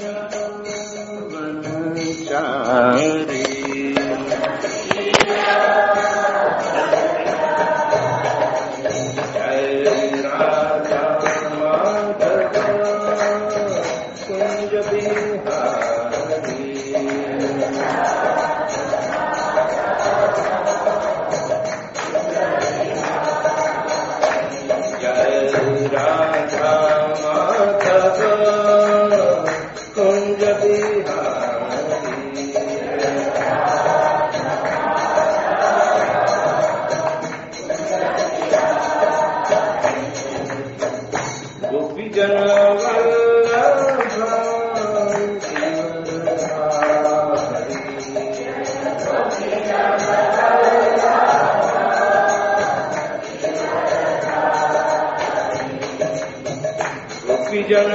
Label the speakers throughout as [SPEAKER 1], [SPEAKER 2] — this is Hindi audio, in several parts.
[SPEAKER 1] वनचारी जन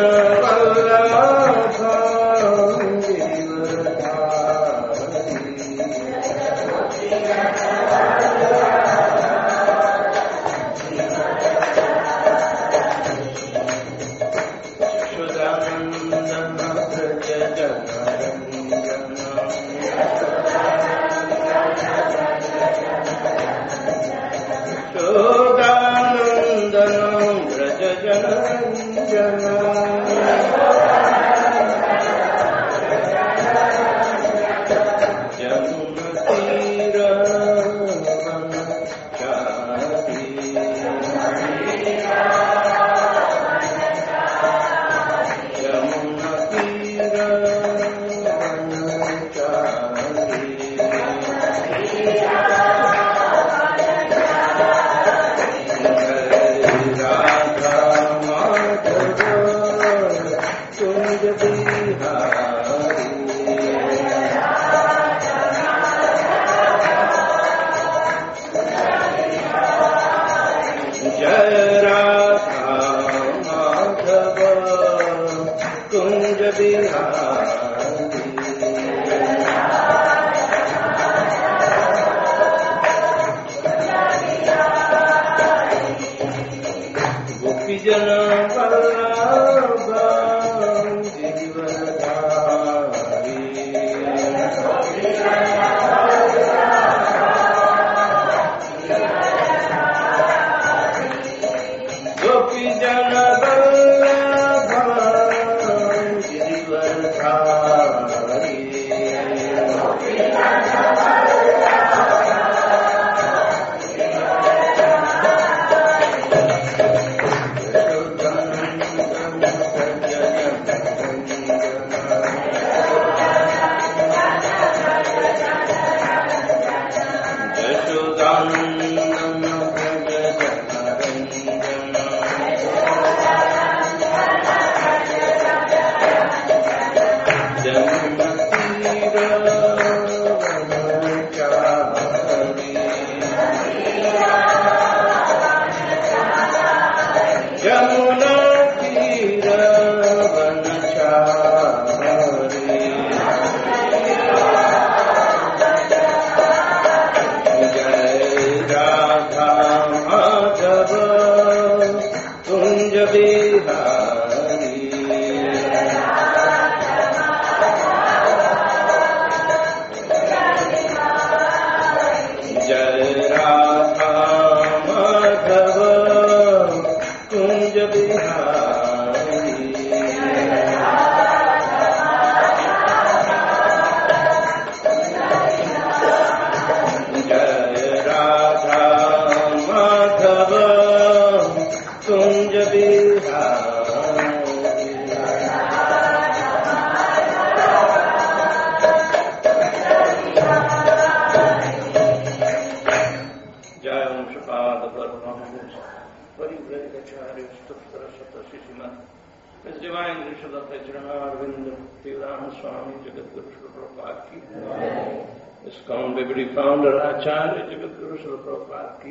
[SPEAKER 1] ISKCON Vibhuti founder Acharya Jagadguru Srila Prabhupada ki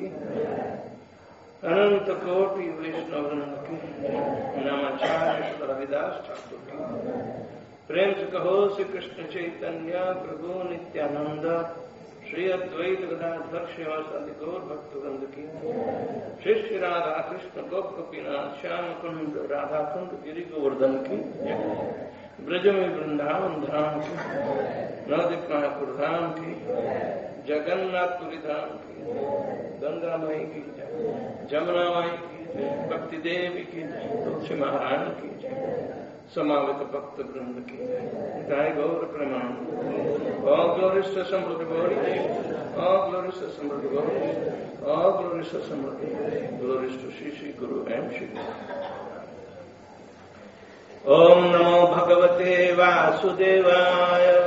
[SPEAKER 1] अनंत कोटि वैष्णव की नमाचार्य श्री रविदास ठाकुर की प्रेम से कहो श्री कृष्ण चैतन्य प्रभु नित्यानंद श्री अद्वैत गदाधर श्रीवासादि गौर भक्तवृंद की श्री श्री राधा कृष्ण गोप गोपीनाथ श्याम कुंड राधा कुंड गिरि गोवर्धन की ब्रज में वृंदावन धाम की, नवद्वीप महापुर धाम की, जगन्नाथपुरी धाम की, गंगा माई की जय, जमुना माई की जय, भक्ति देवी की जय, तुलसी महारानी की जय, समावित भक्त वृंद की जय, गौर प्रमाण। All glories to Samruddhi Gauri, all glories to Samruddhi Gauri, all glories to Samruddhi, glories to Shri Guru and Shri Guru. Om Namo Bhagavate Vasudevaya,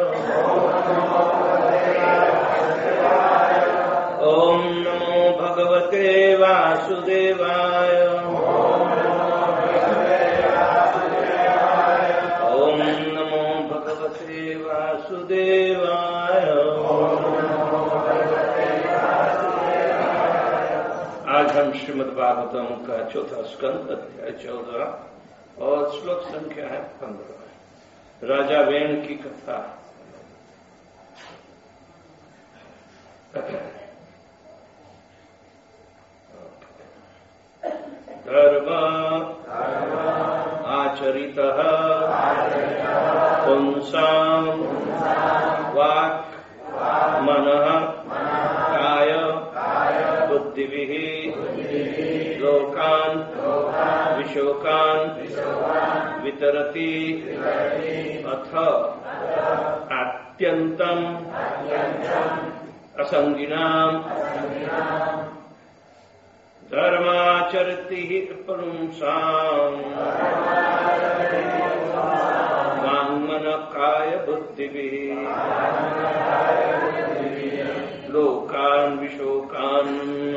[SPEAKER 1] Om Namo Bhagavate Vasudevaya, Om Namo Bhagavate Vasudevaya. आज हम श्रीमद् भागवतम का चौथा स्कंद अध्याय 14 और श्लोक संख्या है 15। राजा वेण की कथा। धर्म आचरितः पुंसां वाक् मनः काय बुद्धिभिः लोकान् विशोकान् वितरति अथ अत्यन्तम् असंगिनाम् धर्माचरति पुंसां वाङ्मनः काय बुद्धिभिः लोकान् विशोकान्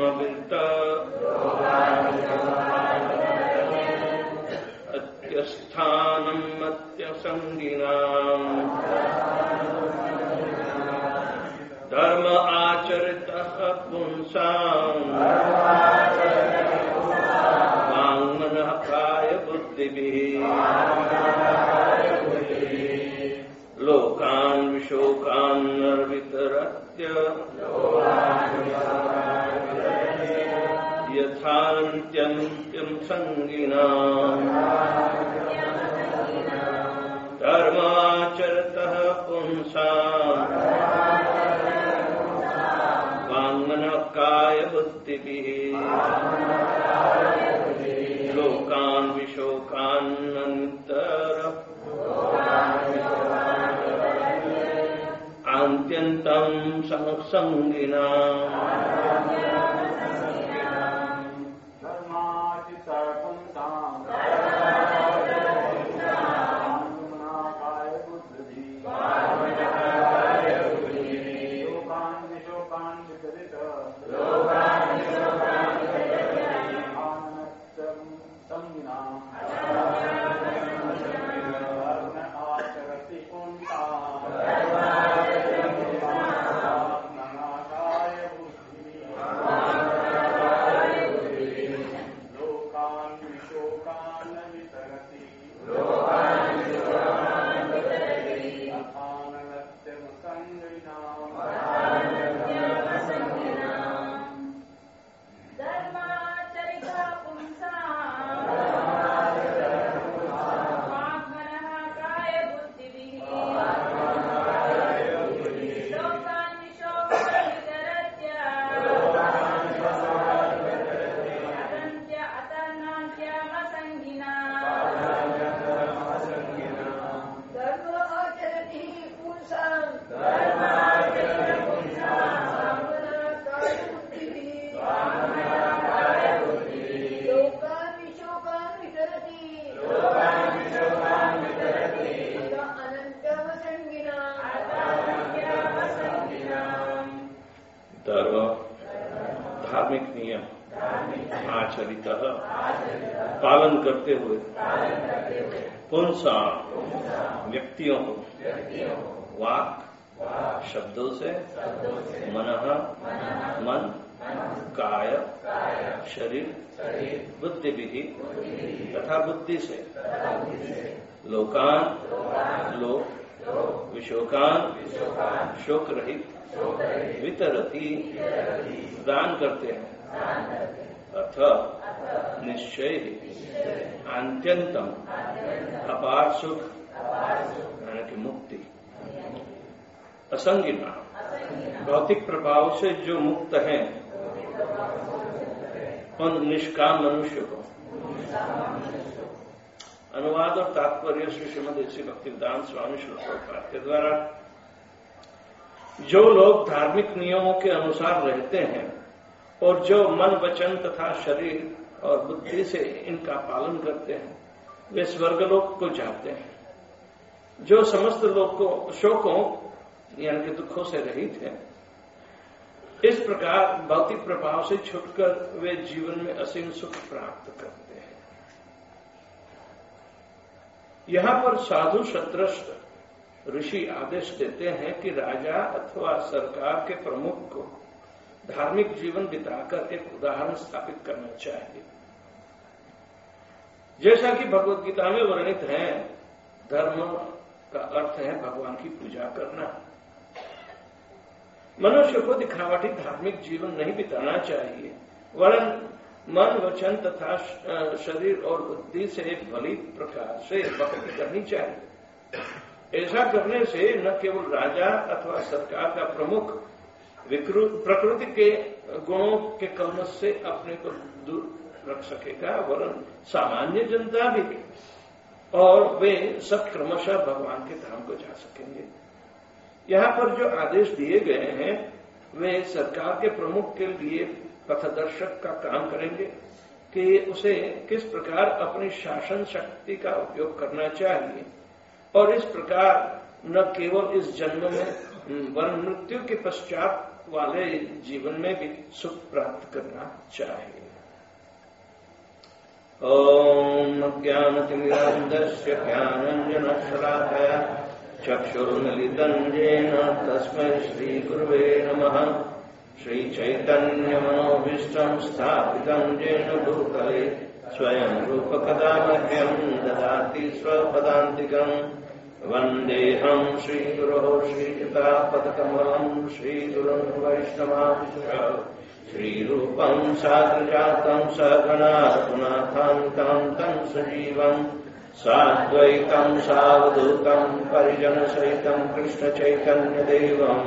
[SPEAKER 1] अत्यस्थानम् अत्यसंगिनाम् धर्म आचरितः पुंसां वाङ्मनः काय बुद्धिभिः लोकान् विशोकान् वितरत्य यथान्त्यन्त्यं संगिनाम् धर्माचरतः पुंसां वाङ्मनः काय बुद्धिभिः लोकान् विशोकान् अन्त्यन्तं संगिनाम् धार्मिक नियम आचरित पालन करते हुए पुंसा व्यक्तियों को वाक शब्दों से मनः मन काय शरीर बुद्धि विधि तथा बुद्धि से लोकान लोक विशोकान शोक रहित वितरती दान करते हैं अथ निश्चय आत्यंतम अपार सुख असंगिना, भौतिक प्रभाव से जो मुक्त हैं, उन निष्काम मनुष्य को। अनुवाद और तात्पर्य श्री श्रीमद श्री भक्तिवेदांत स्वामी श्री प्रभुपाद के द्वारा। जो लोग धार्मिक नियमों के अनुसार रहते हैं और जो मन वचन तथा शरीर और बुद्धि से इनका पालन करते हैं, वे स्वर्गलोक को जाते हैं। जो समस्त शोकों यानी कि दुखों से रहित हैं, इस प्रकार भौतिक प्रभाव से छूटकर वे जीवन में असीम सुख प्राप्त करते हैं। यहां पर साधु शत्रस्त ऋषि आदेश देते हैं कि राजा अथवा सरकार के प्रमुख को धार्मिक जीवन बिताकर एक उदाहरण स्थापित करना चाहिए। जैसा कि भगवद गीता में वर्णित है, धर्म का अर्थ है भगवान की पूजा करना। मनुष्य को दिखावटी धार्मिक जीवन नहीं बिताना चाहिए, वरन मन वचन तथा शरीर और बुद्धि से भली प्रकार से भक्ति करनी चाहिए। ऐसा करने से न केवल राजा अथवा सरकार का प्रमुख प्रकृति के गुणों के कलमश से अपने को दूर रख सकेगा, वरन सामान्य जनता भी, और वे सब क्रमशः भगवान के धाम को जा सकेंगे। यहाँ पर जो आदेश दिए गए हैं, वे सरकार के प्रमुख के लिए पथदर्शक का काम करेंगे कि उसे किस प्रकार अपनी शासन शक्ति का उपयोग करना चाहिए, और इस प्रकार न केवल इस जन्म में वरन मृत्यु के पश्चात वाले जीवन में भी सुख प्राप्त करना चाहिए। ओम ज्ञानतिमिरान्धस्य ज्ञानाञ्जनशलाकया चक्षुर्मिलितं येन तस्मै श्रीगुरुवे नमः। श्रीचैतन्यमनोभीष्टं स्थापितं येन भूतले स्वयं रूपकदा मह्यं ददाति स्वपदान्तिकम्। वन्देऽहं श्रीगुरोः श्रीयुतापदकमलं श्रीगुरुं वैष्णवांश्च श्रीरूपं साग्रजातं सगणा रघुनाथान्तं सजीवम् साद्वैतं सावधूतं परिजनसहितं कृष्णचैतन्यदेवम्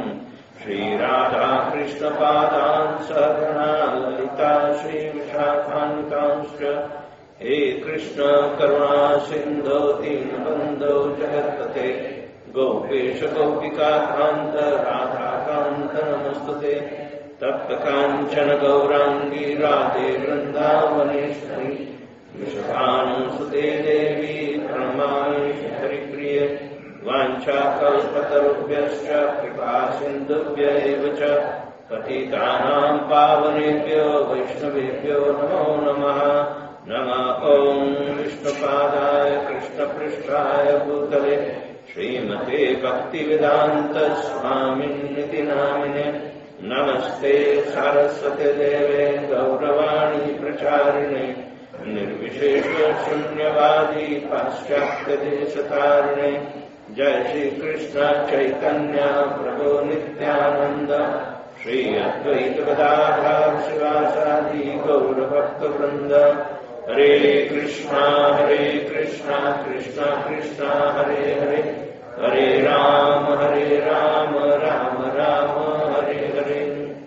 [SPEAKER 1] श्रीराधाकृष्णपादान् सगणा ललिता श्रीविशाखान्वितांश्च। हे कृष्ण करुणा सिन्धो दीनबन्धो जगत्पते गोपेश गोपिकान्त राधाकान्त नमस्तुते। तप्त काञ्चन गौराङ्गी राधे वृन्दावनेश्वरी विश्वानुसुते देवी प्रणमामि हरिप्रिये। वाञ्छाकल्पतरुभ्यश्च कृपा सिन्धुभ्य एव च पतितानां पावनेभ्यो वैष्णवेभ्यो नमो नमः। नमः ॐ विष्णुपादाय कृष्णपृष्ठाय भूतले श्रीमते भक्तिवेदान्त स्वामिन्निति नामिने। नमस्ते सारस्वते देवे गौरवाणी प्रचारिणे निर्विशेष शून्यवादी पाश्चात्य देशतारिणे। जय श्री कृष्ण चैतन्य प्रभु नित्यानंद श्री अद्वैत गदाधर शिवासादि गौर भक्त वृंद। हरे कृष्णा कृष्णा कृष्णा हरे हरे, हरे राम राम राम हरे हरे।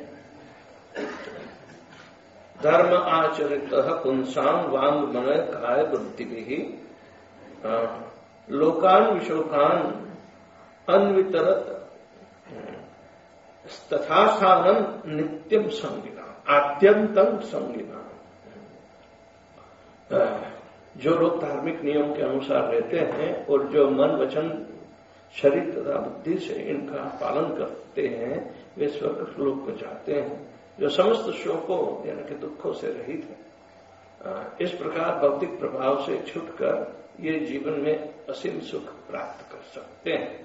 [SPEAKER 1] धर्म आचरित पुंसां वांग मन काय बुद्धि लोकान विशोकान अन्वितरत तथा स्थानम नित्यम संगिना आद्यंतम संगिना। जो लोग धार्मिक नियम के अनुसार रहते हैं और जो मन वचन शरीर तथा बुद्धि से इनका पालन करते हैं, वे स्वर्ग लोक को जाते हैं। जो समस्त शोकों यानी कि दुखों से रहित है, इस प्रकार भौतिक प्रभाव से छूटकर ये जीवन में असीम सुख प्राप्त कर सकते हैं।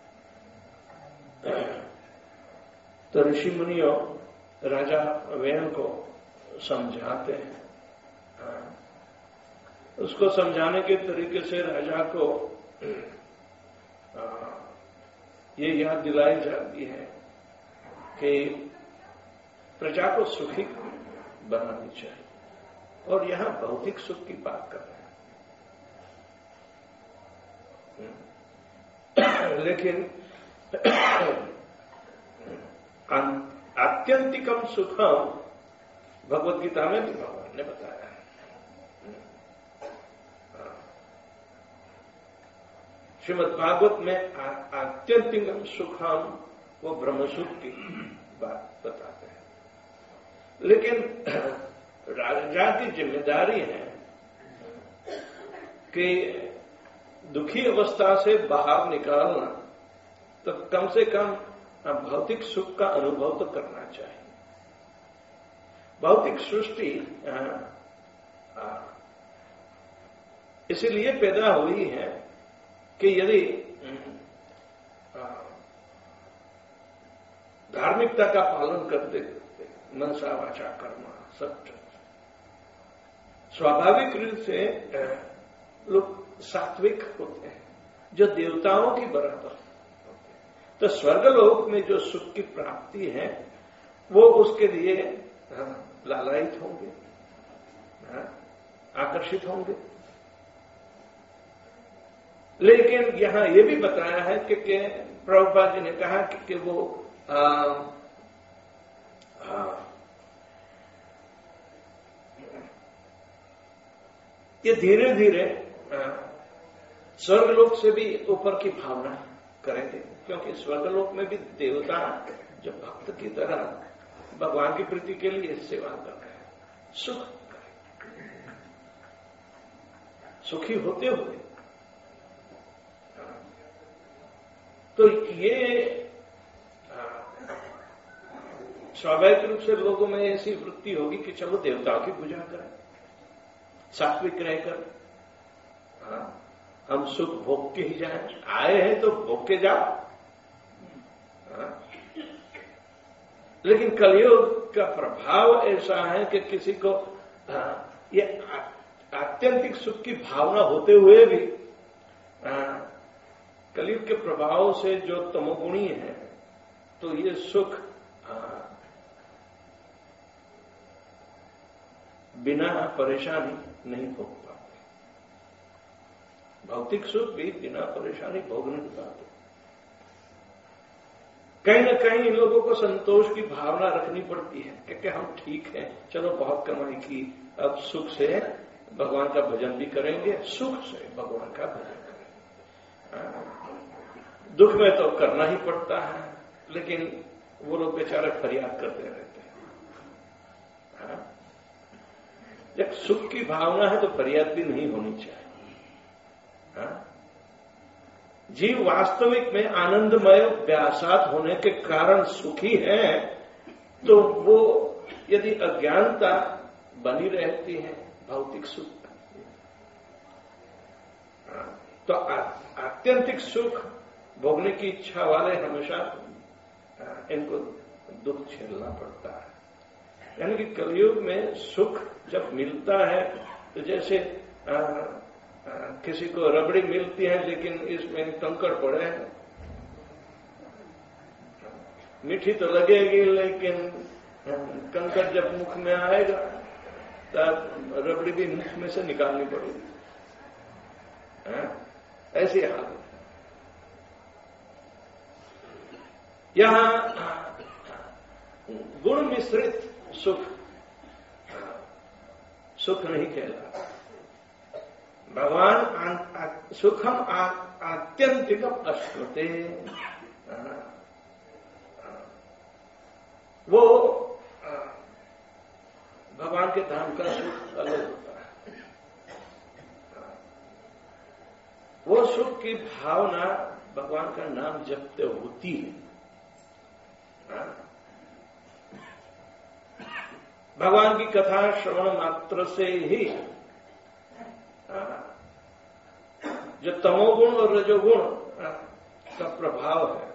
[SPEAKER 1] तो ऋषि मुनियों राजा वेन को समझाते हैं। उसको समझाने के तरीके से राजा को ये याद दिलाई जाती है कि प्रजा को सुखी बनानी चाहिए, और यहां भौतिक सुख की बात कर रहे हैं। लेकिन आत्यंतिकम सुखम भगवत गीता में भी भगवान ने बताया है। श्रीमद् भागवत में आत्यंतिकम सुखम वो ब्रह्म सुख की बात बताते हैं। लेकिन राजा की जिम्मेदारी है कि दुखी अवस्था से बाहर निकालना, तो कम से कम भौतिक सुख का अनुभव तो करना चाहिए। भौतिक सृष्टि इसलिए पैदा हुई है कि यदि धार्मिकता का पालन करते करते मनसा वाचा कर्म सब स्वाभाविक रूप से लोग सात्विक होते हैं, जो देवताओं की बराबर होते हैं। तो स्वर्गलोक में जो सुख की प्राप्ति है वो उसके लिए लालायित होंगे, आकर्षित होंगे। लेकिन यहां ये भी बताया है कि प्रभुपाद जी ने कहा कि वो ये धीरे धीरे स्वर्गलोक से भी ऊपर की भावना करेंगे, क्योंकि स्वर्गलोक में भी देवता जो भक्त की तरह भगवान की प्रीति के लिए सेवा कर रहे हैं, सुख करें, सुखी होते हुए। तो ये स्वाभाविक रूप से लोगों में ऐसी वृत्ति होगी कि चलो देवताओं की पूजा करें, सात्विक रहकर हम सुख भोग के ही जाएं, आए हैं तो भोग के जाओ। लेकिन कलयुग का प्रभाव ऐसा है कि किसी को ये आत्यंतिक सुख की भावना होते हुए भी कलयुग के प्रभाव से जो तमोगुणी है, तो ये सुख बिना परेशानी नहीं भोग पाते। भौतिक सुख भी बिना परेशानी भोग नहीं पाते। कहीं न कहीं लोगों को संतोष की भावना रखनी पड़ती है क्योंकि हम ठीक हैं, चलो बहुत कमाई की, अब सुख से भगवान का भजन भी करेंगे, सुख से भगवान का भजन करेंगे। दुख में तो करना ही पड़ता है, लेकिन वो लोग बेचारे फरियाद करते रहते हैं। जब सुख की भावना है तो फरियाद भी नहीं होनी चाहिए। जीव वास्तविक में आनंदमय व्यासात होने के कारण सुखी है, तो वो यदि अज्ञानता बनी रहती है भौतिक सुख, तो आत्यंतिक सुख भोगने की इच्छा वाले हमेशा इनको दुख झेलना पड़ता है। यानी कि कलयुग में सुख जब मिलता है तो जैसे किसी को रबड़ी मिलती है लेकिन इसमें कंकड़ पड़े हैं, मीठी तो लगेगी लेकिन कंकड़ जब मुख में आएगा तब रबड़ी भी मुख में से निकालनी पड़ेगी। ऐसी हालत है। यहां गुण मिश्रित सुख नहीं कहला। भगवान सुखम आत्यंतिकम अश्नुते, वो भगवान के धाम का सुख अलग होता है। वो सुख की भावना भगवान का नाम जपते होती है। भगवान की कथा श्रवण मात्र से ही जो तमोगुण और रजोगुण का प्रभाव है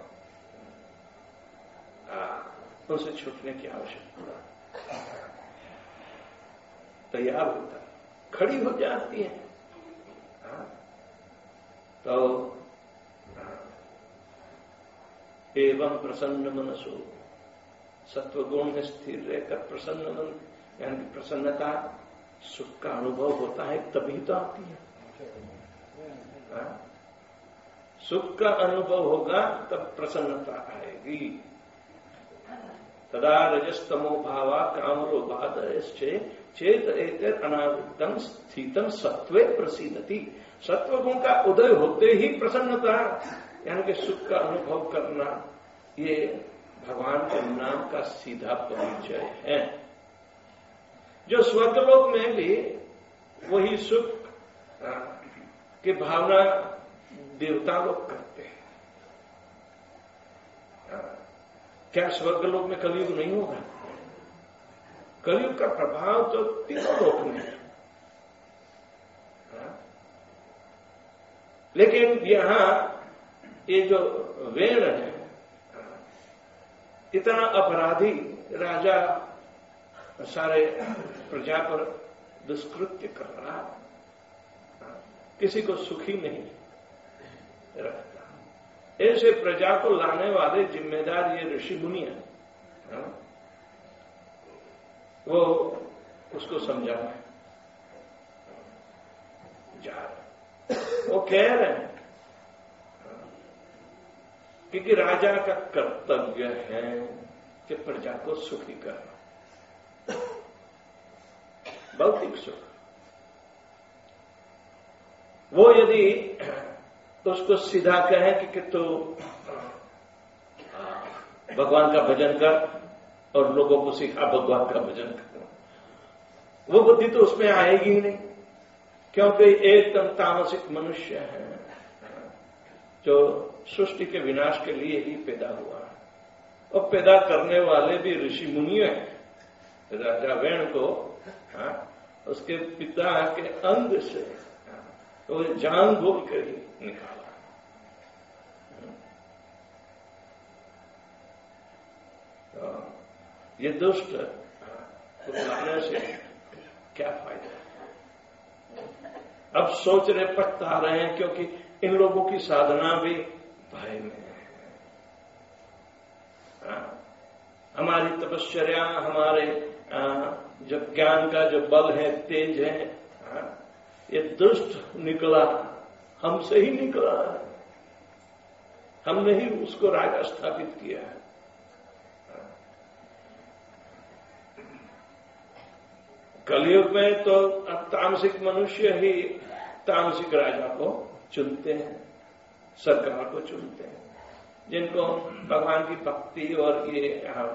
[SPEAKER 1] उनसे छूटने की आवश्यकता तैयार होता है, खड़ी हो जाती है। तो एवं प्रसन्न मनसो, सत्वगुण में स्थिर रहकर प्रसन्न मन, यानी प्रसन्नता सुख का अनुभव होता है, तभी तो आती है। सुख का अनुभव होगा तब प्रसन्नता आएगी। तदा रजस्तमो भावा कामलोभादयश्चे चेत एतत् अनावृतम स्थितम सत्वे प्रसीदति। सत्व गुण का उदय होते ही प्रसन्नता यानी कि सुख का अनुभव करना, ये भगवान के नाम का सीधा परिचय है। जो स्वर्गलोक में भी वही सुख की भावना देवता लोग करते हैं। क्या स्वर्गलोक में कलयुग नहीं होगा? कलयुग का प्रभाव तो तीनों लोक में है, लेकिन यहां ये जो वेण है, इतना अपराधी राजा सारे प्रजा पर दुष्कृत्य कर रहा, किसी को सुखी नहीं रखता। ऐसे प्रजा को लाने वाले जिम्मेदार ये ऋषि मुनि हैं, वो उसको समझाना जा रहे। वो कह रहे हैं क्योंकि राजा का कर्तव्य है कि प्रजा को सुखी करना, भौतिक सुख। वो यदि उसको सीधा कहें कि तो भगवान का भजन कर और लोगों को सिखा भगवान का भजन कर, वो बुद्धि तो उसमें आएगी ही नहीं, क्योंकि एकदम तामसिक मनुष्य है जो सृष्टि के विनाश के लिए ही पैदा हुआ है। और पैदा करने वाले भी ऋषि मुनि हैं। राजा वेण को उसके पिता के अंग से तो जान बोल कर ही निकाला। तो ये दुष्ट लाने से क्या फायदा? अब सोच रहे, पछता रहे हैं, क्योंकि इन लोगों की साधना भी भय में है। हमारी तपश्चर्या, हमारे जो ज्ञान का जो बल है, तेज है, ये दुष्ट निकला, हमसे ही निकला है। हमने ही उसको राजा स्थापित किया है। कलयुग में तो अब तामसिक मनुष्य ही तामसिक राजा को चुनते हैं, सरकार को चुनते हैं, जिनको भगवान की भक्ति और ये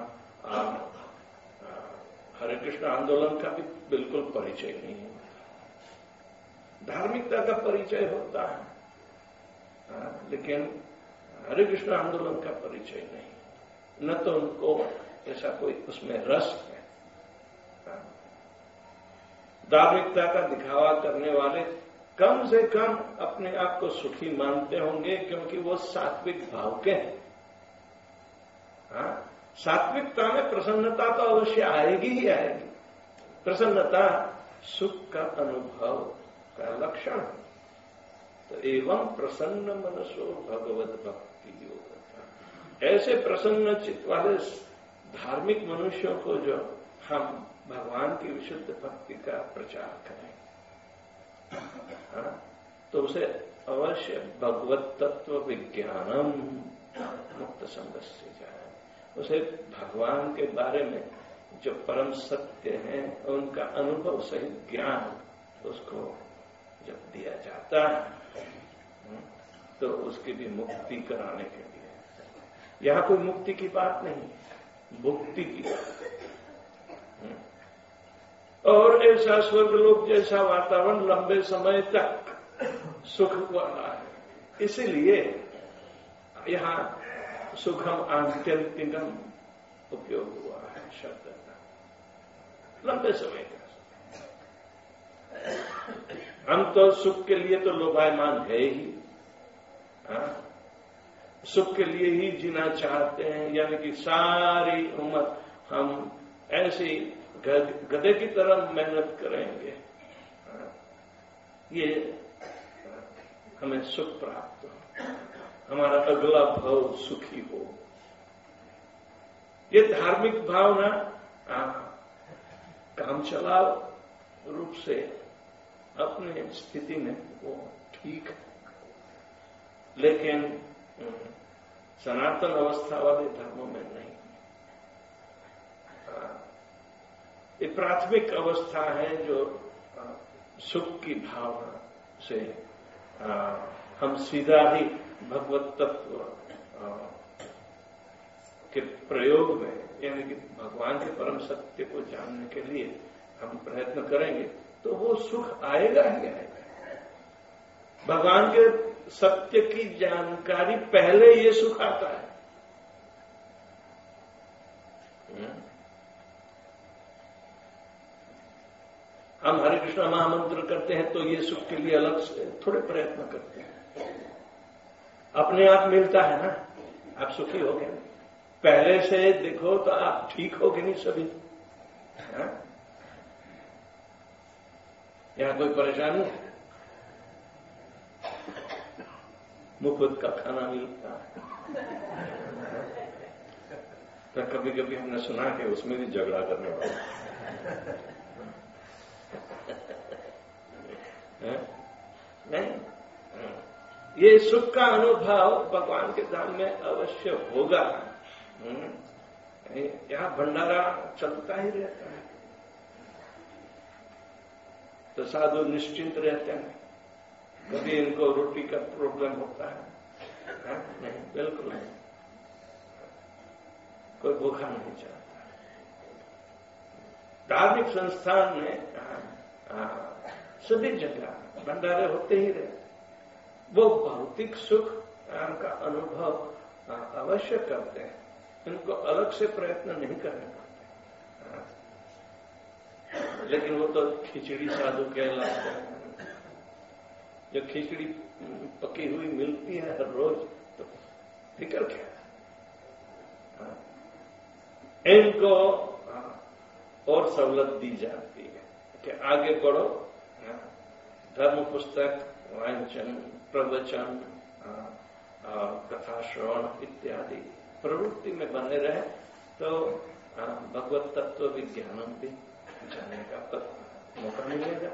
[SPEAKER 1] हरे कृष्ण आंदोलन का भी बिल्कुल परिचय नहीं है। धार्मिकता का परिचय होता है, लेकिन हरे कृष्ण आंदोलन का परिचय नहीं। न तो उनको ऐसा कोई उसमें रस है। धार्मिकता का दिखावा करने वाले कम से कम अपने आप को सुखी मानते होंगे, क्योंकि वो सात्विक भाव के हैं। सात्विकता में प्रसन्नता तो अवश्य आएगी ही आएगी। प्रसन्नता सुख का अनुभव का लक्षण है। तो एवं प्रसन्न मनसो भगवत भक्ति योग। ऐसे प्रसन्न चित्त वाले धार्मिक मनुष्यों को जो हम भगवान की विशुद्ध भक्ति का प्रचार करें, तो उसे अवश्य भगवत तत्व विज्ञानम मुक्त संगस्य जाए। उसे भगवान के बारे में जो परम सत्य है उनका अनुभव सहित ज्ञान उसको जब दिया जाता है तो उसकी भी मुक्ति कराने के लिए। यहां कोई मुक्ति की बात नहीं, भुक्ति की बात। और ऐसा स्वर्गलोक जैसा वातावरण लंबे समय तक सुख वाला है, इसीलिए यहां सुखम आत्यंतिकम उपयोग हुआ है शब्द का, लंबे समय का। हम तो सुख के लिए तो लोभायमान है ही, सुख के लिए ही जीना चाहते हैं, यानी कि सारी उम्र हम ऐसी गधे की तरह मेहनत करेंगे, ये हमें सुख प्राप्त हो, हमारा अगला भाव सुखी हो। ये धार्मिक भावना काम चलाओ रूप से अपने स्थिति में वो ठीक है, लेकिन सनातन अवस्था वाले धर्मों में नहीं। ये प्राथमिक अवस्था है जो सुख की भावना से हम सीधा ही भगवत तत्व के प्रयोग में, यानी कि भगवान के परम सत्य को जानने के लिए हम प्रयत्न करेंगे तो वो सुख आएगा ही आएगा। भगवान के सत्य की जानकारी पहले ये सुख आता है। हम हरे कृष्णा महामंत्र करते हैं तो ये सुख के लिए अलग से थोड़े प्रयत्न करते हैं, अपने आप मिलता है ना। आप सुखी हो गए, पहले से देखो तो आप ठीक हो गए नहीं सभी। यहां कोई परेशानी है, मुफ्त का खाना मिलता है। तो कभी कभी हमने सुना कि उसमें भी झगड़ा करने वाला नहीं। ये सुख का अनुभव भगवान के धाम में अवश्य होगा। यहां भंडारा चलता ही रहता है तो साधु निश्चिंत रहते हैं, कभी इनको रोटी का प्रॉब्लम होता है नहीं, बिल्कुल नहीं, कोई भूखा नहीं चाहता। धार्मिक संस्थान में सभी जगह भंडारे होते ही रहते, वो भौतिक सुख का अनुभव अवश्य करते हैं, इनको अलग से प्रयत्न नहीं करने पड़ते। लेकिन वो तो खिचड़ी साधु कहलाते हैं। जब खिचड़ी पकी हुई मिलती है हर रोज तो फिक्र क्या है, इनको और सहूलत दी जाती है कि आगे बढ़ो, धर्म पुस्तक वांचन, प्रवचन, कथा श्रवण इत्यादि प्रवृत्ति में बने रहे तो भगवत तत्व विज्ञान भी जानने का मौका मिलेगा।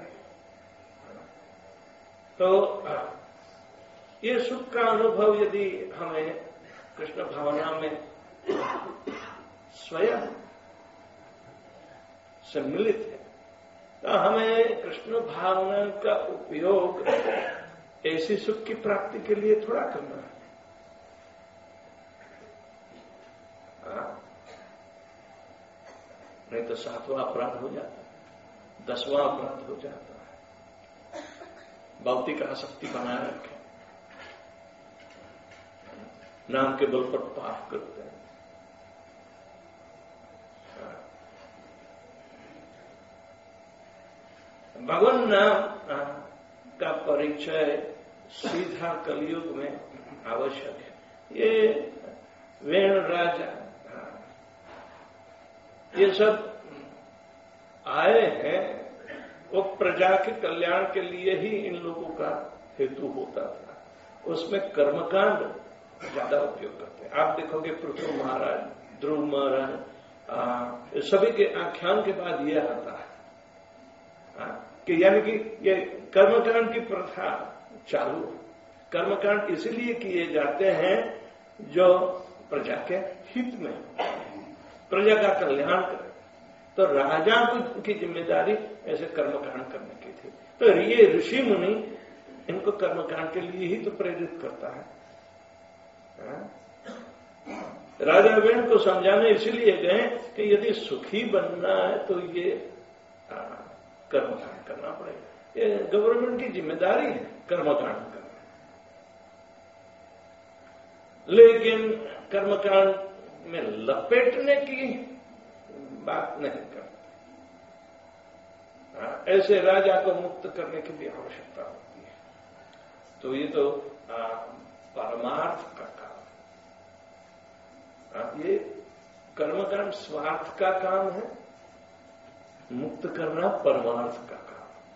[SPEAKER 1] तो ये सुख का अनुभव यदि हमें कृष्ण भावना में स्वयं सम्मिलित है तो हमें कृष्ण भावना का उपयोग ऐसी सुख की प्राप्ति के लिए थोड़ा करना है। नहीं तो 7वां अपराध हो जाता है, 10वां अपराध हो जाता है। भौतिक आसक्ति बनाए रखे, नाम के बल पर पाप करते हैं। भगवान नाम का परिचय सीधा कलयुग में आवश्यक है। ये वेण राजा ये सब आए हैं, वो प्रजा के कल्याण के लिए ही इन लोगों का हेतु होता था। उसमें कर्मकांड ज्यादा उपयोग करते हैं। आप देखोगे पृथु महाराज, ध्रुव महाराज, सभी के आख्यान के बाद ये आता है कि यानी कि ये कर्मकांड की प्रथा चालू। कर्मकांड इसलिए किए जाते हैं जो प्रजा के हित में, प्रजा का कल्याण करे। तो राजा की जिम्मेदारी ऐसे कर्मकांड करने की थी। तो ये ऋषि मुनि इनको कर्मकांड के लिए ही तो प्रेरित करता है। राजा वेण को समझाने इसलिए गए कि यदि सुखी बनना है तो ये कर्मकांड करना पड़ेगा। ये गवर्नमेंट की जिम्मेदारी है कर्मकांड करना, लेकिन कर्मकांड में लपेटने की बात नहीं करते। ऐसे राजा को मुक्त करने की भी आवश्यकता होती है। तो ये तो परमार्थ का काम, ये कर्मकांड स्वार्थ का काम है, मुक्त करना परमार्थ का काम।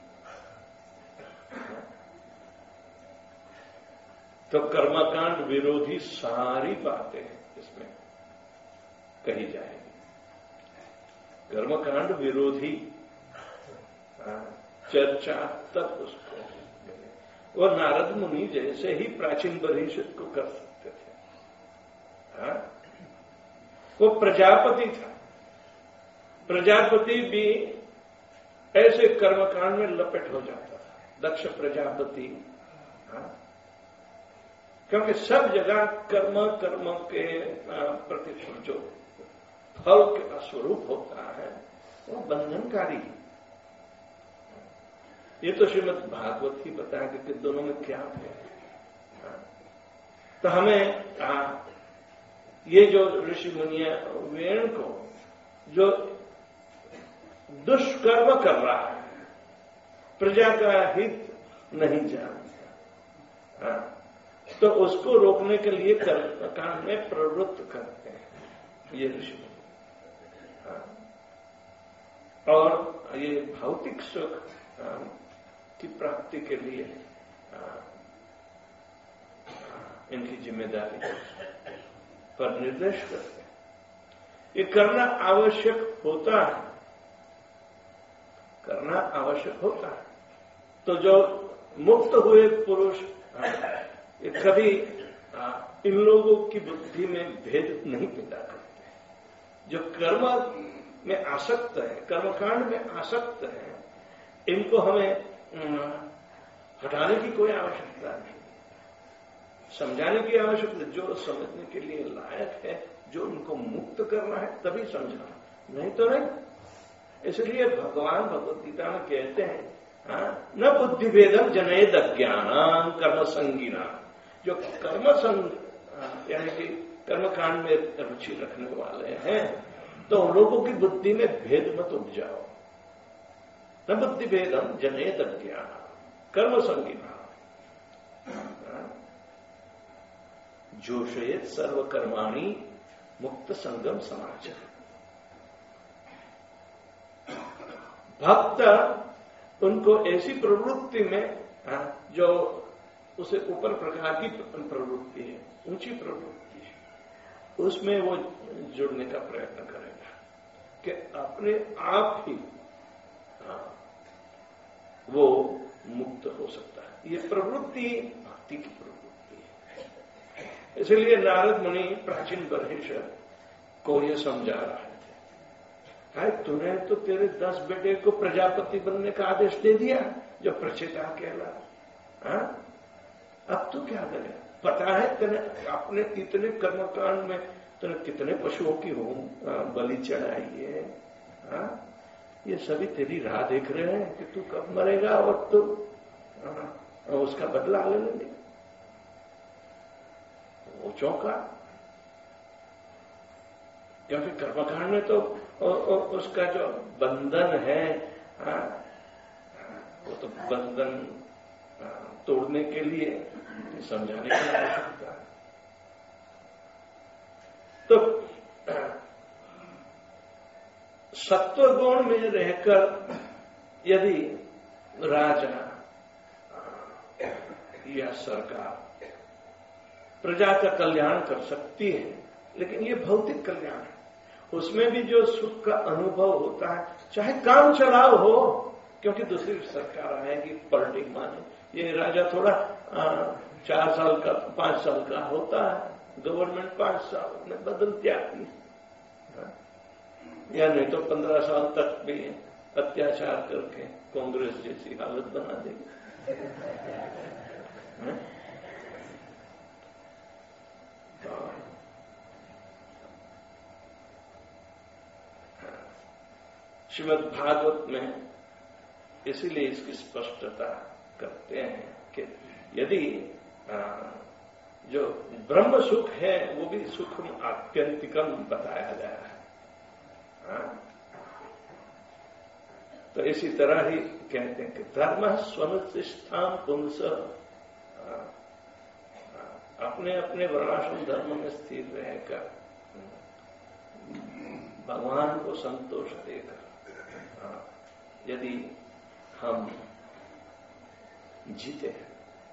[SPEAKER 1] तो कर्मकांड विरोधी सारी बातें इसमें कही जाएगी। कर्मकांड विरोधी चर्चा तब उसको मिले। वो नारद मुनि जैसे ही प्राचीन बरीषित को कर सकते थे। वो प्रजापति था, प्रजापति भी ऐसे कर्मकांड में लपेट हो जाता था, दक्ष प्रजापति। क्योंकि सब जगह कर्म के प्रतिफल जो फल का स्वरूप होता है वो बंधनकारी। ये तो श्रीमद् भागवत ही बताया कि दोनों में क्या है। तो हमें ये जो ऋषि मुनिया वेण को जो दुष्कर्म कर रहा है, प्रजा का हित नहीं जानता, तो उसको रोकने के लिए कर्मकांड में प्रवृत्त करते हैं ये ऋषि। और ये भौतिक सुख की प्राप्ति के लिए इनकी जिम्मेदारी पर निर्देश करते हैं। ये करना आवश्यक होता है, करना आवश्यक होता है। तो जो मुक्त हुए पुरुष ये कभी इन लोगों की बुद्धि में भेद नहीं पैदा करते। जो कर्म में आसक्त है, कर्मकांड में आसक्त है, इनको हमें हटाने की कोई आवश्यकता नहीं, समझाने की आवश्यकता। जो समझने के लिए लायक है, जो उनको मुक्त करना है, तभी समझाना, नहीं तो नहीं। इसलिए भगवान भगवद गीता में कहते हैं न बुद्धि भेदम जनयेद अज्ञानम कर्म संगीना। जो कर्म संग यानी कि कर्मकांड में रुचि रखने वाले हैं, तो उन लोगों की बुद्धि में भेद मत उपजाओ। न बुद्धि भेदम जनयेद अज्ञान कर्म संगीना जोशयेत सर्वकर्माणि मुक्त संगम समाज। भक्त उनको ऐसी प्रवृत्ति में जो उसे ऊपर प्रकार की प्रवृत्ति है, ऊंची प्रवृत्ति है, उसमें वो जुड़ने का प्रयत्न करेगा कि अपने आप ही वो मुक्त हो सकता है। ये प्रवृत्ति भक्ति की प्रवृत्ति है। इसलिए नारद मुनि प्राचीन बर्हिष को ये समझा रहे थे, तूने तो तेरे 10 बेटे को प्रजापति बनने का आदेश दे दिया, जो प्रचेता कहला। अब तू क्या करे? पता है तेने अपने इतने कर्मकांड में तूने कितने पशुओं की बलि चढ़ाई है। ये सभी तेरी राह देख रहे हैं कि तू कब मरेगा और तू उसका बदला ले लेंगे। वो चौंका, क्योंकि कर्मकांड में तो उसका जो बंधन है, वो तो बंधन तोड़ने के लिए समझाने की आवश्यकता है। तो सत्व गुण में रहकर यदि राजा या सरकार प्रजा का कल्याण कर सकती है, लेकिन ये भौतिक कल्याण है, उसमें भी जो सुख का अनुभव होता है, चाहे काम चलाओ हो, क्योंकि दूसरी सरकार आएगी पलटी माने। ये राजा थोड़ा 4 साल का 5 साल का होता है, गवर्नमेंट 5 साल में बदलती आती है, या नहीं तो 15 साल तक भी अत्याचार करके कांग्रेस जैसी हालत बना देगी। श्रीमद् भागवत में इसीलिए इसकी स्पष्टता करते हैं कि यदि जो ब्रह्म सुख है वो भी सुख आत्यंतिकम बताया गया है। तो इसी तरह ही कहते हैं कि धर्म स्वनुतिष्ठाम पुंस, अपने अपने वर्णाश्रम धर्म में स्थिर रहकर भगवान को संतोष देकर यदि हम जीते हैं,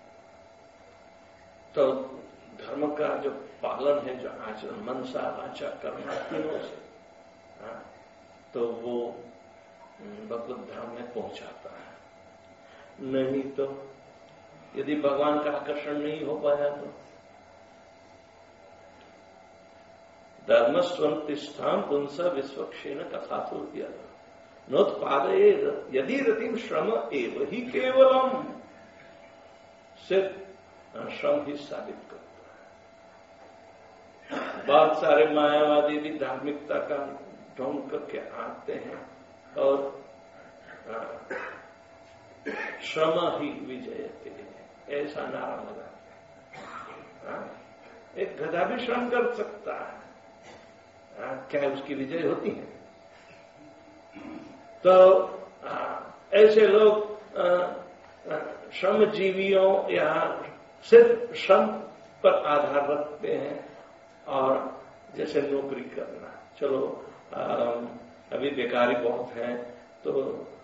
[SPEAKER 1] तो धर्म का जो पालन है, जो आचरण मनसा वाचा कर्म तीनों से, तो वो भगवत धाम में पहुंचाता है। नहीं तो यदि भगवान का आकर्षण नहीं हो पाया तो धर्मस्वंतिष्ठाम पुंस विश्वक्षेण कथाथो दिया नोत्पादये यदि रतिम श्रम एव ही केवलम, सिर्फ श्रम ही साबित करता है। बहुत सारे मायावादी भी धार्मिकता का ढोंग करके आते हैं और श्रम ही विजयते ऐसा नारा लगाते हैं। एक गधा भी श्रम कर सकता है, क्या उसकी विजय होती है? तो ऐसे लोग श्रमजीवियों या सिर्फ श्रम पर आधार रखते हैं और जैसे नौकरी करना, चलो अभी बेकारी बहुत है तो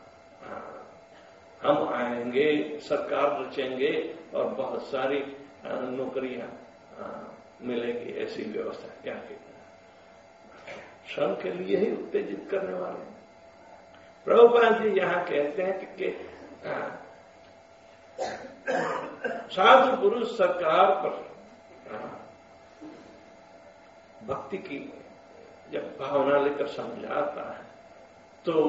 [SPEAKER 1] हम आएंगे, सरकार रचेंगे और बहुत सारी नौकरियां मिलेंगी, ऐसी व्यवस्था क्या की? श्रम के लिए ही उत्तेजित करने वाले हैं। प्रभुपाद जी यहां कहते हैं कि साधु पुरुष सरकार पर भक्ति की जब भावना लेकर समझाता है तो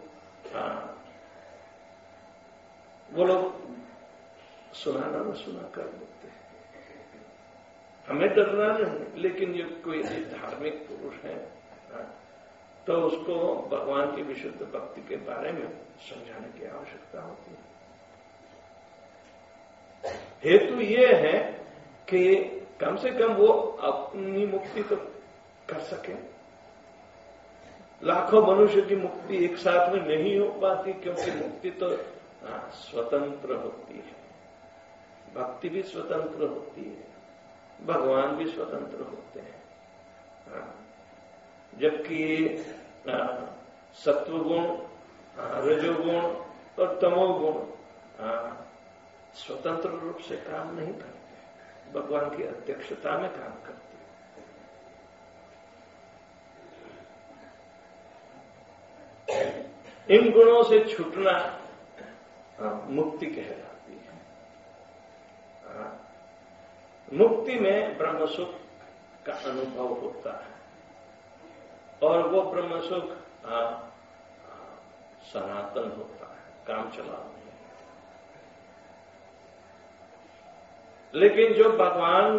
[SPEAKER 1] वो लोग सुनाना न सुना कर देते हैं। हमें डरना नहीं, लेकिन ये कोई धार्मिक पुरुष है तो उसको भगवान की विशुद्ध भक्ति के बारे में समझाने की आवश्यकता होती है। हेतु ये है कि कम से कम वो अपनी मुक्ति तो कर सके। लाखों मनुष्य की मुक्ति एक साथ में नहीं हो पाती, क्योंकि मुक्ति तो स्वतंत्र होती है, भक्ति भी स्वतंत्र होती है, भगवान भी स्वतंत्र होते हैं। जबकि सत्वगुण, रजोगुण और तमोगुण स्वतंत्र रूप से काम नहीं करते, भगवान की अध्यक्षता में काम करते। इन गुणों से छूटना मुक्ति कहलाती है। मुक्ति में ब्रह्म सुख का अनुभव होता है और वो ब्रह्म सुख सनातन होता है, काम चला नहीं। लेकिन जो भगवान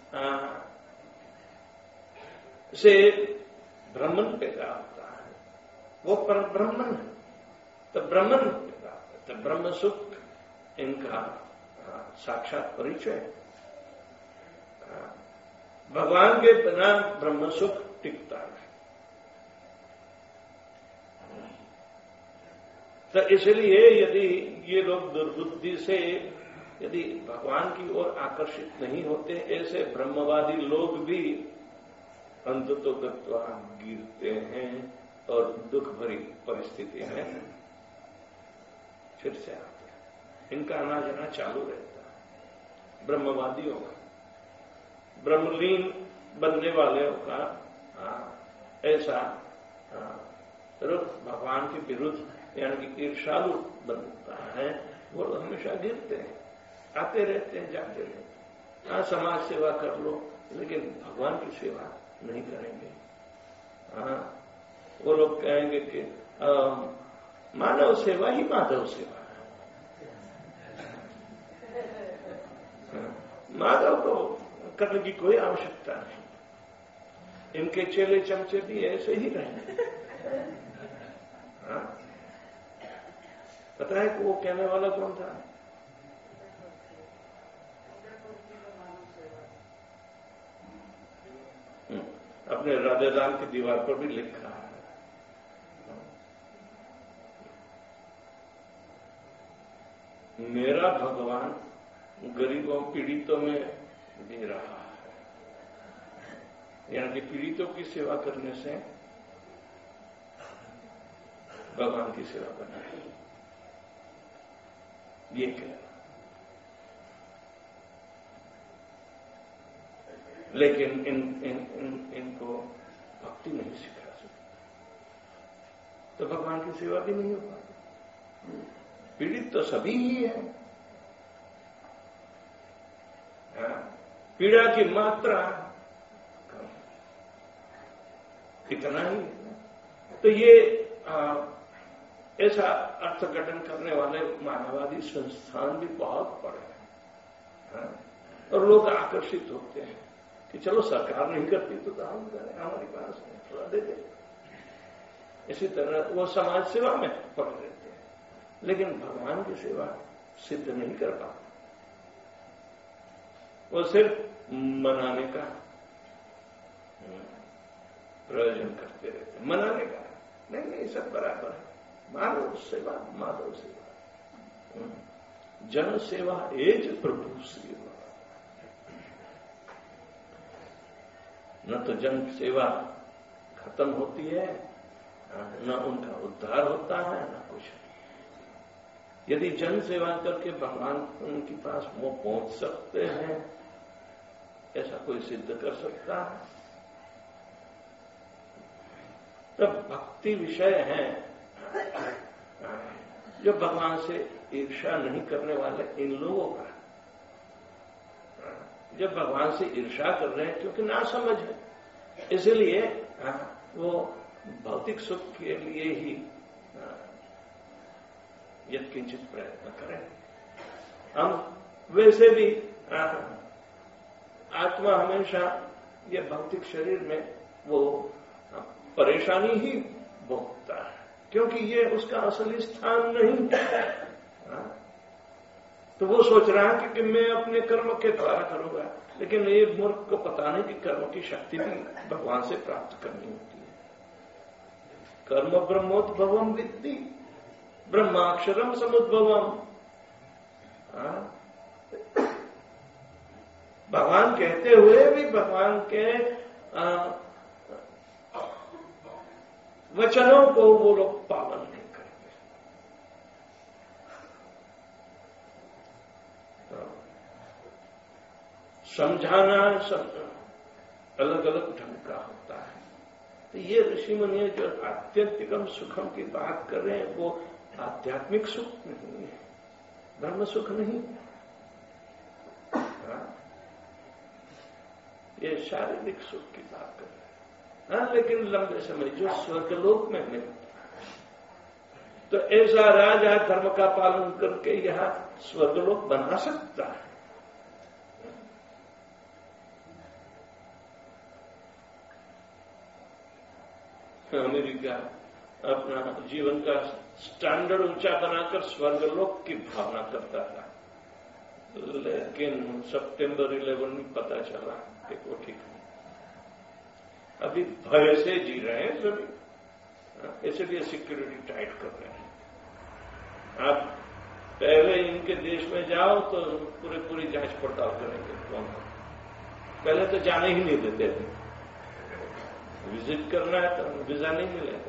[SPEAKER 1] से ब्रह्मन पैदा होता है वो पर ब्रह्मन है, तो ब्रह्मन पैदा होता है, तो ब्रह्म सुख इनका साक्षात परिचय है। भगवान के बिना ब्रह्म सुख टिकता है। तो इसलिए यदि ये लोग दुर्बुद्धि से यदि भगवान की ओर आकर्षित नहीं होते, ऐसे ब्रह्मवादी लोग भी अंततोगत्वा गिरते हैं और दुख भरी परिस्थिति में फिर से आते हैं। इनका आना जाना चालू रहता है। ब्रह्मवादियों का, ब्रह्मलीन बनने वाले का ऐसा रुख भगवान के विरुद्ध यानी कि ईर्षालु बनता है, वो हमेशा गिरते हैं, आते रहते हैं, जाते रहते हैं। समाज सेवा कर लो, लेकिन भगवान की सेवा नहीं करेंगे। वो लोग कहेंगे कि मानव सेवा ही माधव सेवा है। माधव को करने की कोई आवश्यकता नहीं। इनके चेले चमचे भी ऐसे ही रहेंगे। पता है कि वो कहने वाला कौन था? अपने राधेदान की दीवार पर भी लिखा है, मेरा भगवान गरीबों पीड़ितों में भी रहा है। यानी कि पीड़ितों की सेवा करने से भगवान की सेवा करना है, ये कहना। लेकिन इनको भक्ति नहीं सिखा सकते, तो भगवान की सेवा भी नहीं हो पाती। पीड़ित तो सभी ही है। पीड़ा की मात्रा इतना ही। तो ये ऐसा अर्थघटन करने वाले मानववादी संस्थान भी बहुत बड़े हैं, और लोग आकर्षित होते हैं कि चलो सरकार नहीं करती तो हम करें, हमारे पास थोड़ा दे दे। इसी तरह वो समाज सेवा में पड़ रहते हैं, लेकिन भगवान की सेवा सिद्ध नहीं कर पाते। वो सिर्फ मनाने का प्रयोजन करते रहते हैं, मनाने का। नहीं, सब बराबर है। मानव सेवा, माधव सेवा, जन सेवा एज प्रभु सेवा। न तो जन सेवा खत्म होती है, न उनका उद्धार होता है, न कुछ। यदि जन सेवा करके भगवान उनके पास वो पहुंच सकते हैं, ऐसा कोई सिद्ध कर सकता है? तब भक्ति विषय है जो भगवान से ईर्ष्या नहीं करने वाले इन लोगों का। जब भगवान से ईर्ष्या कर रहे हैं क्योंकि ना समझ है, इसलिए वो भौतिक सुख के लिए ही यत्किंचित प्रयत्न करें। हम वैसे भी आत्मा हमेशा ये भौतिक शरीर में वो परेशानी ही भोगता है, क्योंकि ये उसका असली स्थान नहीं है। तो वो सोच रहा है कि मैं अपने कर्म के द्वारा करूंगा, लेकिन ये मूर्ख को पता नहीं कि कर्म की शक्ति भी भगवान से प्राप्त करनी होती है। कर्म ब्रह्मोद्भवम विद्धि ब्रह्माक्षरम समुद्भवम। भगवान कहते हुए भी भगवान के वचनों को वो लोग पालन नहीं करते। समझाना अलग अलग ढंग का होता है। तो ये ऋषि मुनि जो आत्यंतिकम सुखम की बात कर रहे हैं, वो आध्यात्मिक सुख नहीं है, ब्रह्म सुख नहीं। ये शारीरिक सुख की बात कर रहे हैं। हाँ, लेकिन लंबे समय जो स्वर्गलोक में मिलता है, तो ऐसा राजा धर्म का पालन करके यहां स्वर्गलोक बना सकता है। अमेरिका अपना जीवन का स्टैंडर्ड ऊंचा बनाकर स्वर्गलोक की भावना करता था, लेकिन सितंबर 11 में पता चला कि वो ठीक नहीं। अभी भय से जी रहे हैं सभी, इसलिए सिक्योरिटी टाइट कर रहे हैं। आप पहले इनके देश में जाओ तो पूरी जांच पड़ताल करेंगे कौन। पहले तो जाने ही नहीं देते थे, विजिट करना है तो वीजा नहीं मिलेगा।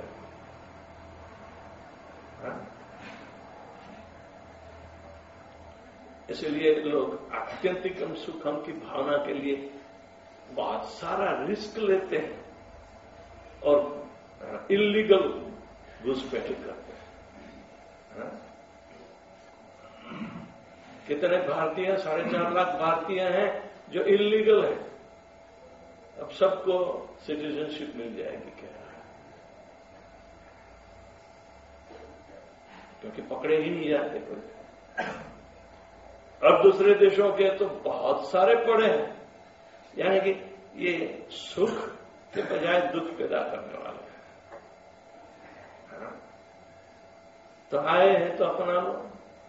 [SPEAKER 1] इसलिए लोग आत्यंतिकम सुखम की भावना के लिए बहुत सारा रिस्क लेते हैं और इलीगल घुसपैठी करते हैं। कितने भारतीय, 4.5 लाख भारतीय हैं जो इलीगल है। अब सबको सिटीजनशिप मिल जाएगी क्या? क्योंकि पकड़े ही नहीं जाते कोई। अब दूसरे देशों के तो बहुत सारे पड़े हैं, यानी कि ये सुख के बजाय दुख पैदा करने वाले हैं। तो आए हैं तो अपना लो,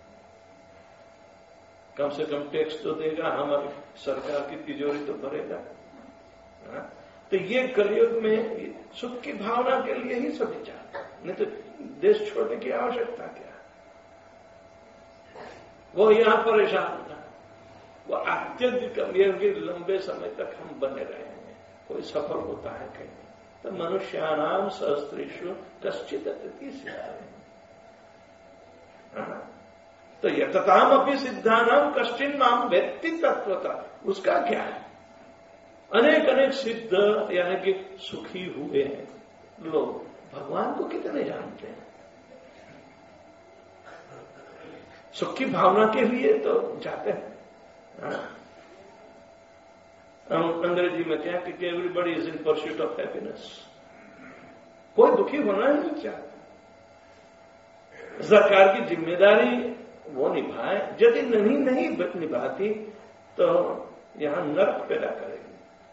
[SPEAKER 1] कम से कम टैक्स तो देगा, हमारी सरकार की तिजोरी तो भरेगा। तो ये कलयुग में सुख की भावना के लिए ही सभी चाहते, नहीं तो देश छोड़ने की आवश्यकता क्या? वो यहां परेशान था, वो अत्यधिक लंबे समय तक हम बने रहे हैं, कोई सफल होता है कहीं? तो मनुष्याणाम सहस्त्रेषु कश्चित् अतिथि सिद्धाय। तो यतताम अपि सिद्धानाम कश्चिन् माम वेत्ति तत्वता, उसका क्या है? अनेक सिद्ध यानी कि सुखी हुए हैं लोग भगवान को कितने जानते हैं? सुख की भावना के लिए तो जाते हैं। हम अंग्रेजी में क्या कि everybody is in pursuit of happiness. कोई दुखी होना ही नहीं चाहता। सरकार की जिम्मेदारी वो निभाए, यदि नहीं निभाती तो यहां नरक पैदा करेगी।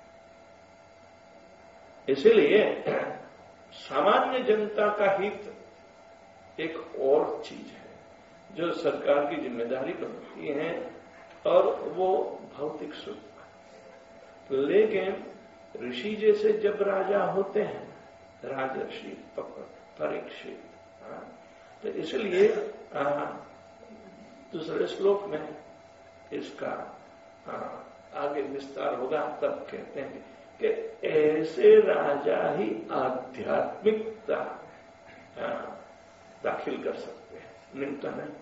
[SPEAKER 1] इसीलिए सामान्य जनता का हित एक और चीज है जो सरकार की जिम्मेदारी बनती है, और वो भौतिक सुख। लेकिन ऋषि जैसे जब राजा होते हैं, राजर्षि परीक्षित, तो इसलिए दूसरे श्लोक में इसका आगे विस्तार होगा। तब कहते हैं कि ऐसे राजा ही आध्यात्मिकता दाखिल कर सकते हैं, नहीं तो नहीं।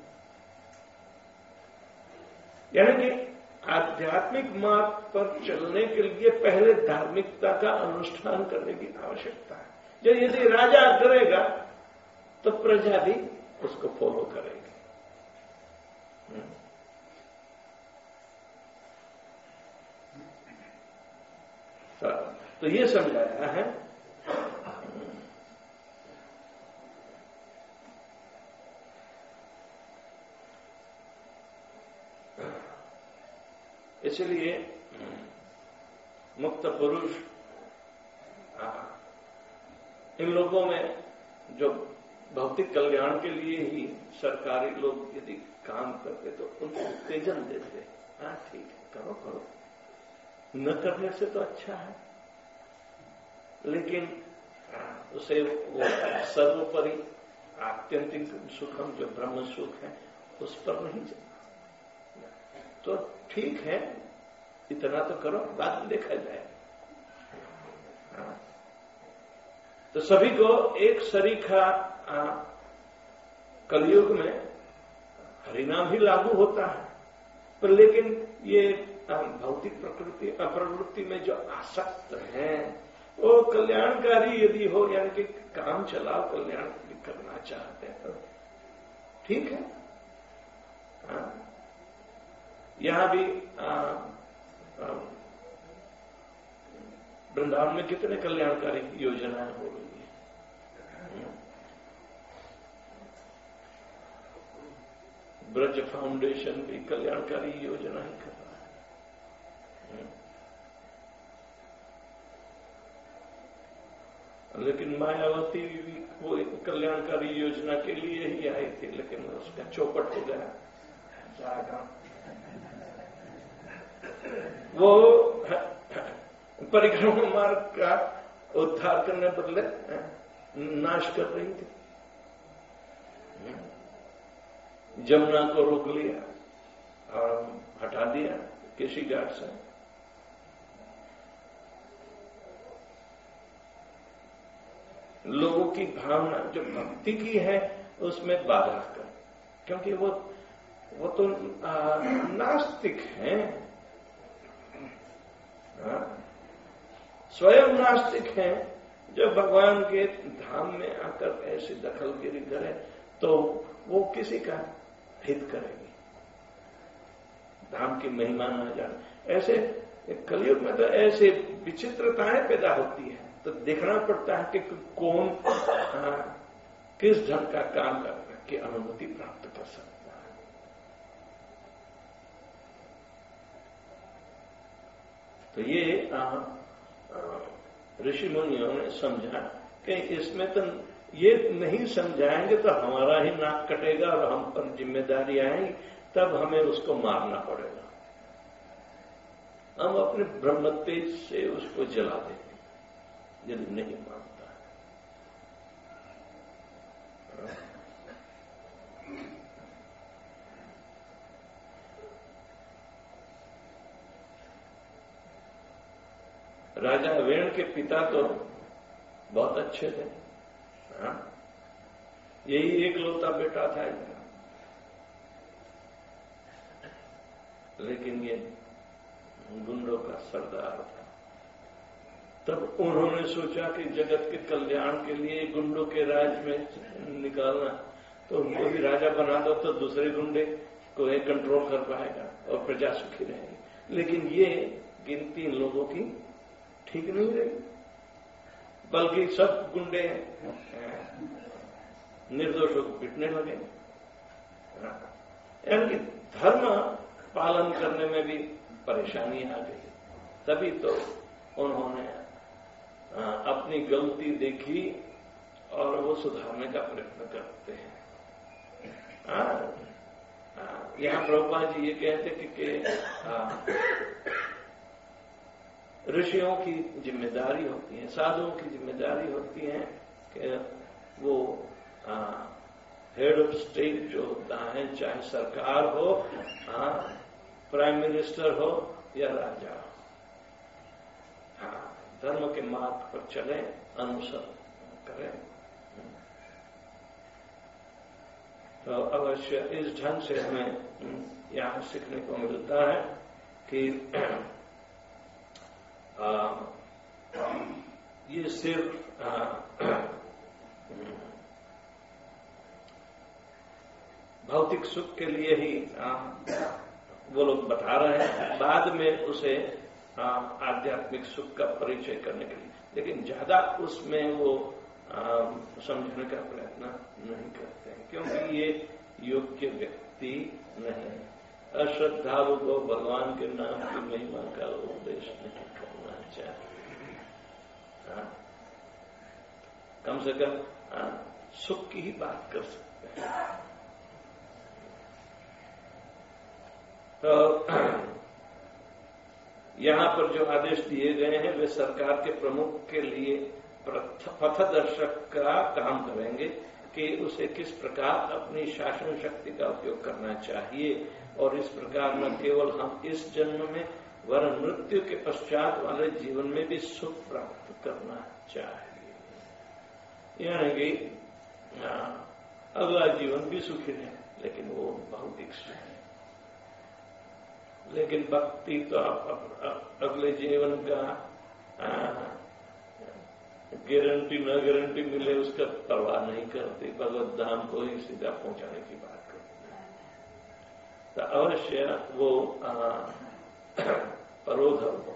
[SPEAKER 1] यानी कि आध्यात्मिक मार्ग पर चलने के लिए पहले धार्मिकता का अनुष्ठान करने की आवश्यकता है। जो यदि राजा करेगा तो प्रजा भी उसको फॉलो करेगी। तो ये समझाया है। इसलिए मुक्त पुरुष, इन लोगों में जो भौतिक कल्याण के लिए ही सरकारी लोग यदि काम करते तो उनको उत्तेजन देते, हाँ ठीक है करो करो, न करने से तो अच्छा है। लेकिन उसे वो सर्वोपरि आत्यंतिक सुखम जो ब्रह्म सुख है उस पर नहीं जाए तो ठीक है, इतना तो करो, बाद में देखा जाए। तो सभी को एक सरीखा कलयुग में हरिनाम ही लागू होता है, पर लेकिन ये भौतिक प्रवृत्ति में जो आसक्त हैं वो कल्याणकारी यदि हो, यानी कि काम चलाओ कल्याण करना चाहते हैं तो ठीक है। यहां भी वृंदावन में कितने कल्याणकारी योजनाएं हो रही है। ब्रज फाउंडेशन भी कल्याणकारी योजना ही कर रहा है। लेकिन मायावती भी वो कल्याणकारी योजना के लिए ही आई थी, लेकिन उसका चौपट हो गया जाएगा। वो परिक्रमा मार्ग का उद्धार करने बदले नाश कर रही थी। जमुना को रोक लिया और हटा दिया केशी घाट से। लोगों की भावना जो भक्ति की है उसमें बाधा कर, क्योंकि वो तो नास्तिक हैं, स्वयं नास्तिक हैं। जब भगवान के धाम में आकर ऐसी दखलगिरी करे तो वो किसी का हित करेगी, धाम की महिमा न जाने। ऐसे कलयुग में तो ऐसे विचित्रताएं पैदा होती है, तो देखना पड़ता है कि कौन किस ढंग का काम करने की अनुमति प्राप्त कर सकता है। तो ये ऋषि मुनियों ने समझा कि इसमें तो ये नहीं समझाएंगे तो हमारा ही नाक कटेगा और हम पर जिम्मेदारी आएगी, तब हमें उसको मारना पड़ेगा। हम अपने ब्रह्म तेज से उसको जला देंगे यदि नहीं मानता है। राजा वेण के पिता तो बहुत अच्छे थे, यही एकलौता बेटा था इनका, लेकिन ये गुंडों का सरदार था। तब उन्होंने सोचा कि जगत के कल्याण के लिए गुंडों के राज में निकालना, तो उनको भी राजा बना दो तो दूसरे गुंडे को कंट्रोल कर पाएगा और प्रजा सुखी रहेगी। लेकिन ये गिनती इन लोगों की ठीक नहीं रही। बल्कि सब गुंडे निर्दोषों को पीटने लगे। यानी धर्म पालन करने में भी परेशानी आ गई। तभी तो उन्होंने अपनी गलती देखी और वो सुधारने का प्रयत्न करते हैं। यहाँ प्रभुपाद जी ये कहते कि ऋषियों की जिम्मेदारी होती है, साधुओं की जिम्मेदारी होती है कि वो हेड ऑफ स्टेट जो होता है, चाहे सरकार हो, प्राइम मिनिस्टर हो या राजा, धर्म के मार्ग पर चले, अनुसरण करें। तो अवश्य इस ढंग से हमें यहाँ सीखने को मिलता है कि ये सिर्फ भौतिक सुख के लिए ही वो लोग बता रहे हैं, बाद में उसे आध्यात्मिक सुख का परिचय करने के लिए, लेकिन ज्यादा उसमें वो समझने का प्रयत्न नहीं करते हैं, क्योंकि ये योग्य व्यक्ति नहीं है। अश्रद्धालु को भगवान के नाम की महिमा का उपदेश नहीं करना चाहिए। कम से कम सुख की ही बात कर सकते हैं। तो यहाँ पर जो आदेश दिए गए हैं वे सरकार के प्रमुख के लिए पथदर्शक का काम करेंगे कि उसे किस प्रकार अपनी शासन शक्ति का उपयोग करना चाहिए, और इस प्रकार न केवल हम इस जन्म में वरन मृत्यु के पश्चात वाले जीवन में भी सुख प्राप्त करना चाहिए। यानी कि अगला जीवन भी सुखी है, लेकिन वो भौतिक सुख है। लेकिन भक्ति तो अगले जीवन का गारंटी न गारंटी मिले उसका परवाह नहीं करती, भगवत धाम को ही सीधा पहुंचाने की बात करती है। तो अवश्य वो परोधर्मो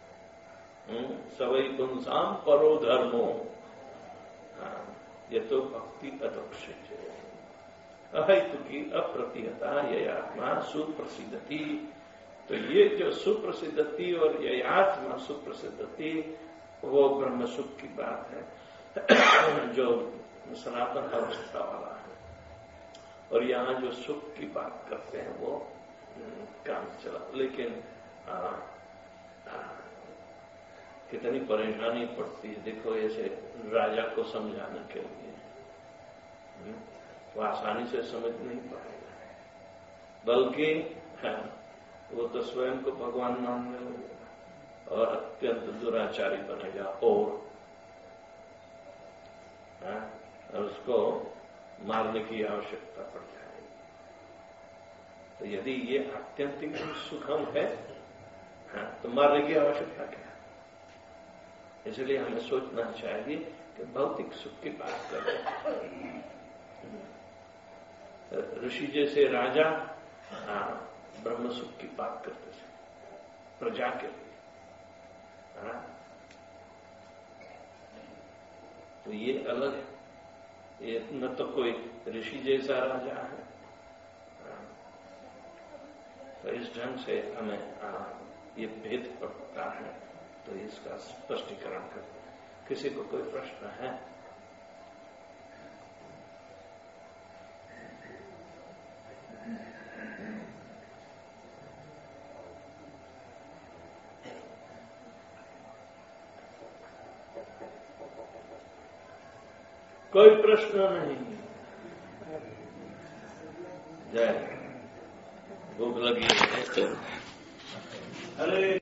[SPEAKER 1] सवै पुंसाम परोधर्मो, ये तो भक्ति अदोक्षित अहितु की अप्रतिहता ये आत्मा सुप्रसिद्धति। तो ये जो सुप्रसिद्धति और ये आत्मा सुप्रसिद्धति वो ब्रह्म सुख की बात है जो सनातन अवस्था वाला है। और यहाँ जो सुख की बात करते हैं वो काम चला, लेकिन कितनी परेशानी पड़ती है। देखो ऐसे राजा को समझाने के लिए वो आसानी से समझ नहीं पाएगा, बल्कि वो तो स्वयं को भगवान मानने लगेगा और अत्यंत दुराचारी बनेगा और उसको मारने की आवश्यकता पड़ जाएगी। तो यदि ये आत्यंतिक सुखम है तो मारने की आवश्यकता क्या है? इसलिए हमें सोचना चाहिए कि भौतिक सुख की बात करें। ऋषि जैसे राजा ब्रह्म सुख की बात करते थे प्रजा के लिए। तो ये अलग है, ये न तो कोई ऋषि जैसा राजा है। तो इस ढंग से हमें ये भेद पड़ता है, तो इसका स्पष्टीकरण करते हैं। किसी को कोई प्रश्न है? कोई प्रश्न नहीं? जय, भूख लगी है। अरे